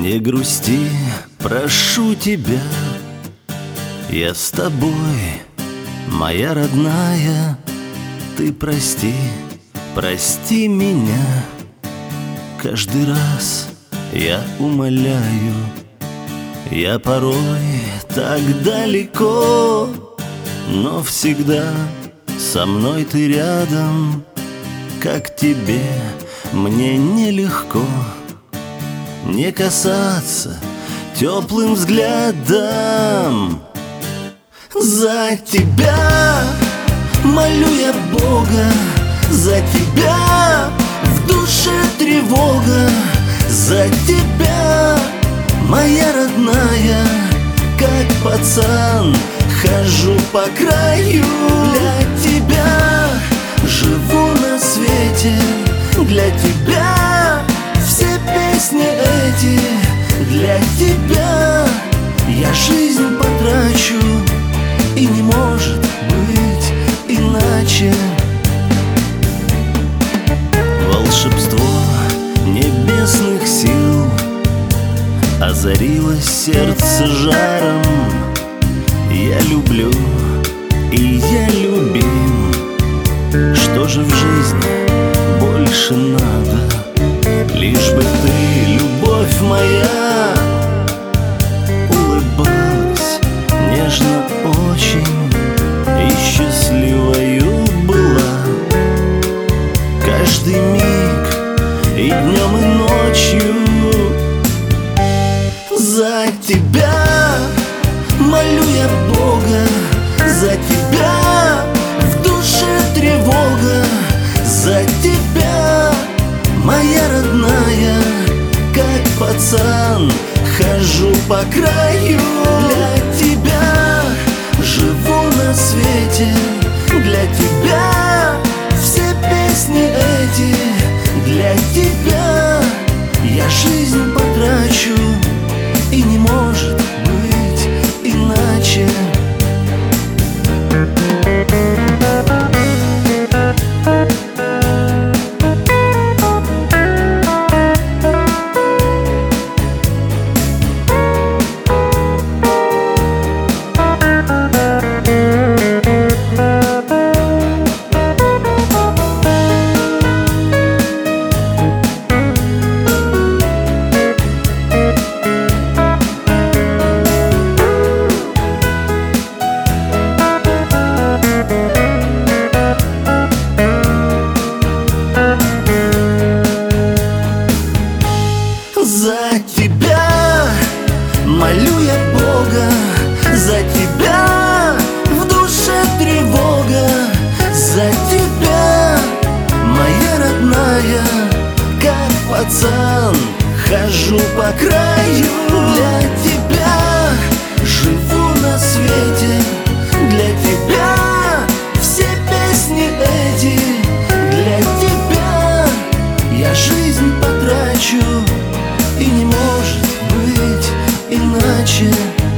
Не грусти, прошу тебя, я с тобой, моя родная. Ты прости, прости меня. Каждый раз я умоляю, я порой так далеко, но всегда со мной ты рядом. Как тебе, мне нелегко не касаться теплым взглядом. За тебя молю я Бога, за тебя в душе тревога, за тебя, моя родная. Как пацан хожу по краю, для тебя живу на свете, для тебя все песни эти, для тебя я жизнь потрачу, и не может быть иначе. Волшебство небесных сил озарило сердце жаром. Я люблю, и я любим. Что же в жизни больше надо? Лишь бы ты, любовь моя, улыбалась нежно очень и счастливою была. Каждый миг и днем, и ночью. За тебя молю я Бога, за тебя в душе тревога, за тебя, моя родная. Как пацан хожу по краю, для тебя живу на свете, для тебя все песни эти, для тебя я жизнь потрачу, и не может быть иначе. За тебя молю я Бога, за тебя в душе тревога, за тебя, моя родная. Как пацан хожу по краю, для тебя живу на свете, для тебя все песни эти, для тебя я жизнь потрачу, и не может быть иначе.